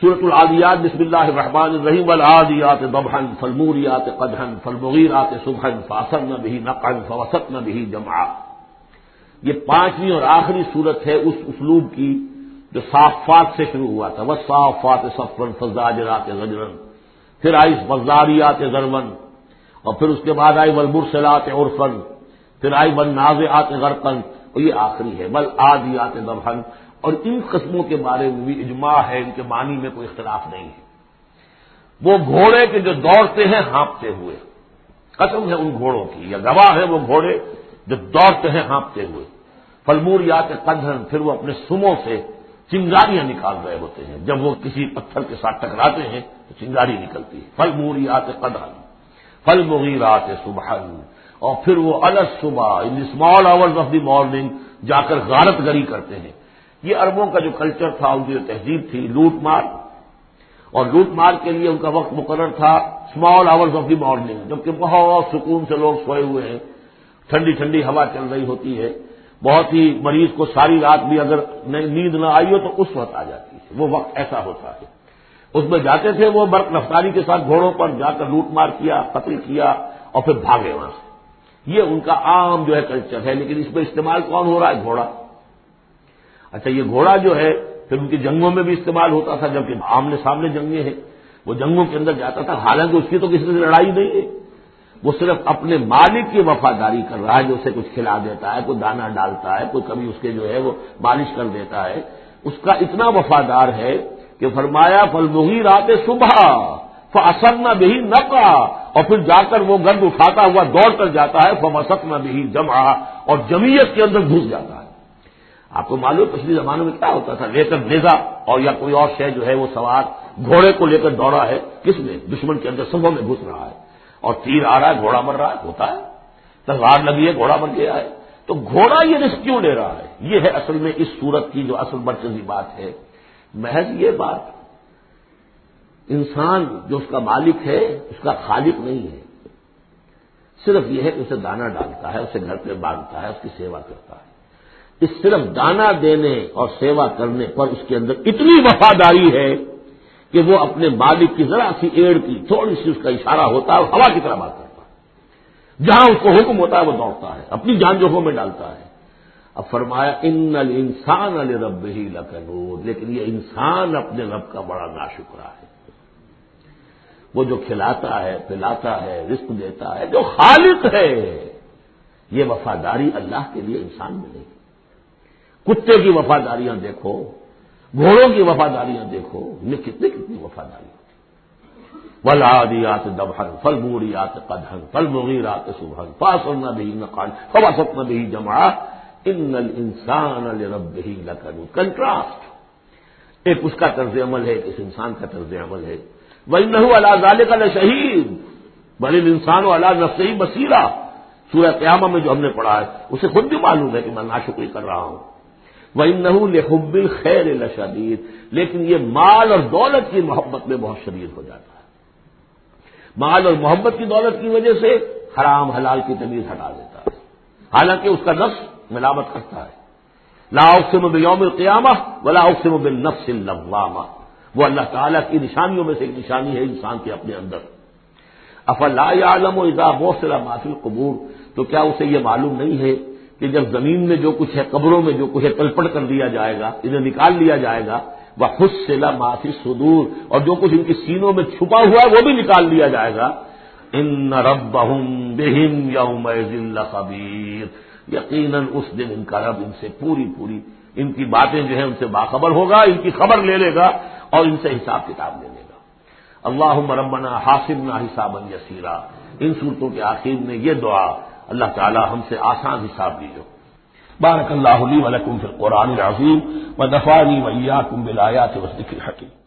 سورۃ العادیات بسم اللہ الرحمن الرحیم والعادیات ضبحا فالموریات قدحا فالمغیرات صبحا فاثرن به نقعا فوسطن به جمعا. یہ پانچویں اور آخری صورت ہے اس اسلوب کی جو صافات سے شروع ہوا تھا. والصافات صفا فالزاجرات زجرا، پھر آئی والذاریات ذروا، اور پھر اس کے بعد آئی والمرسلات عرفا، پھر آئی والنازعات غرقا، اور یہ آخری ہے والعادیات ضبحا. اور ان قسموں کے بارے میں بھی اجماع ہے، ان کے معنی میں کوئی اختلاف نہیں ہے. وہ گھوڑے کے جو دوڑتے ہیں ہانپتے ہوئے، قسم ہے ان گھوڑوں کی، یا گواہ ہے وہ گھوڑے جو دوڑتے ہیں ہانپتے ہوئے. فالموریات قدحا، پھر وہ اپنے سموں سے چنگاریاں نکال رہے ہوتے ہیں. جب وہ کسی پتھر کے ساتھ ٹکراتے ہیں تو چنگاری نکلتی ہے. فالموریات قدحا فالمغیرات صبحا، اور پھر وہ الصبح in small hours of the morning جا کر غارت گری کرتے ہیں. یہ عربوں کا جو کلچر تھا، ان کی جو تہذیب تھی، لوٹ مار، اور لوٹ مار کے لیے ان کا وقت مقرر تھا small hours of the morning, جبکہ بہت سکون سے لوگ سوئے ہوئے ہیں، ٹھنڈی ٹھنڈی ہوا چل رہی ہوتی ہے، بہت ہی مریض کو ساری رات بھی اگر نیند نہ آئی ہو تو اس وقت آ جاتی ہے. وہ وقت ایسا ہوتا ہے. اس میں جاتے تھے وہ برق رفتاری کے ساتھ گھوڑوں پر جا کر لوٹ مار کیا، قتل کیا، اور پھر بھاگے وہاں سے. یہ ان کا عام جو ہے کلچر ہے. لیکن اس میں استعمال کون ہو رہا ہے؟ گھوڑا. اچھا، یہ گھوڑا جو ہے پھر ان کی جنگوں میں بھی استعمال ہوتا تھا، جبکہ آمنے سامنے جنگیں ہیں، وہ جنگوں کے اندر جاتا تھا. حالانکہ اس کی تو کسی سے لڑائی نہیں ہے، وہ صرف اپنے مالک کی وفاداری کر رہا ہے، جو اسے کچھ کھلا دیتا ہے، کوئی دانہ ڈالتا ہے، کوئی کبھی اس کے جو ہے وہ مالش کر دیتا ہے. اس کا اتنا وفادار ہے کہ فرمایا فالمغیرات صبح فاثرن به نقعا، اور پھر جا کر وہ گرد اٹھاتا ہوا دوڑ کر جاتا ہے فوسطن به جمعا، اور جمعیت کے اندر گھس جاتا ہے. آپ کو معلوم پچھلی زمانوں میں کیا ہوتا تھا؟ لے کر نیزہ اور یا کوئی اور شے جو ہے وہ سوار گھوڑے کو لے کر دوڑا ہے، کس میں؟ دشمن کے اندر صفوں میں گھس رہا ہے، اور تیر آ رہا ہے، گھوڑا مر رہا ہے، ہوتا ہے، تلوار لگی ہے، گھوڑا مر گیا ہے. تو گھوڑا یہ رسک کیوں لے رہا ہے؟ یہ ہے اصل میں اس صورت کی جو اصل مرکزی بات ہے. محض یہ بات، انسان جو اس کا مالک ہے اس کا خالق نہیں ہے. صرف یہ ہے کہ اسے دانہ ڈالتا ہے، اسے گھر پہ باندھتا ہے، اس کی سیوا کرتا ہے. اس صرف دانہ دینے اور سیوا کرنے پر اس کے اندر اتنی وفاداری ہے کہ وہ اپنے مالک کی ذرا سی ایڑ کی تھوڑی سی اس کا اشارہ ہوتا ہے اور ہوا کی طرح بات کرتا ہے. جہاں اس کو حکم ہوتا ہے وہ دوڑتا ہے، اپنی جان جوخم میں ڈالتا ہے. اب فرمایا ان الانسان لربہ لکنود، لیکن یہ انسان اپنے رب کا بڑا ناشکرا ہے. وہ جو کھلاتا ہے، پلاتا ہے، رزق دیتا ہے، جو خالق ہے، یہ وفاداری اللہ کے لیے انسان میں نہیں. کتے کی وفاداریاں دیکھو، گھوڑوں کی وفاداریاں دیکھو، انہیں کتنی وفاداری ہوتی. والعادیات ضبحا فالموریات قدحا فالمغیرات صبحا فاثرن به نقعا فوسطن به جمعا ان الانسان لربہ لکنود. کنٹراسٹ، ایک اس کا طرز عمل ہے، اس انسان کا طرز عمل ہے. وَإِنَّهُ عَلَىٰ ذَٰلِكَ لَشَهِيدٌ بَلِ الْإِنسَانُ عَلَىٰ نَفْسِهِ بَصِيرًا. سورہ قیامہ میں جو ہم نے پڑھا ہے اسے خود بھی معلوم ہے کہ میں ناشکری کر رہا ہوں. وَإِنَّهُ لِحُبِّ الْخَيْرِ لَشَدِيدٌ، لیکن یہ مال اور دولت کی محبت میں بہت شدید ہو جاتا ہے. مال اور محبت کی دولت کی وجہ سے حرام حلال کی تمیز ہٹا دیتا ہے، حالانکہ اس کا نفس ملامت کرتا ہے. لا اقسم بیوم القیامہ ولا اقسم بالنفس اللوامہ، وہ اللہ تعالیٰ کی نشانیوں میں سے ایک نشانی ہے انسان کے اپنے اندر. افلا یعلم اذا بوصل ما فی القبور، تو کیا اسے یہ معلوم نہیں ہے کہ جب زمین میں جو کچھ ہے، قبروں میں جو کچھ ہے، تلپٹ کر دیا جائے گا، انہیں نکال لیا جائے گا. وحصل ما فی الصدور، اور جو کچھ ان کے سینوں میں چھپا ہوا ہے وہ بھی نکال لیا جائے گا. ان ربهم بهم یومئذ لخبیر، یقیناً اس دن ان کا رب ان سے پوری ان کی باتیں جو ہیں ان سے باخبر ہوگا، ان کی خبر لے لے گا اور ان سے حساب کتاب لے لے گا. اللہم ربنا حاسبنا حسابا یسیرا. ان صورتوں کے آخر میں یہ دعا، اللہ تعالی ہم سے آسان حساب لیجو. بارک اللہ لی و لکم فی القرآن العظیم و نفعنی و ایاکم بالآیات والذکر الحکیم.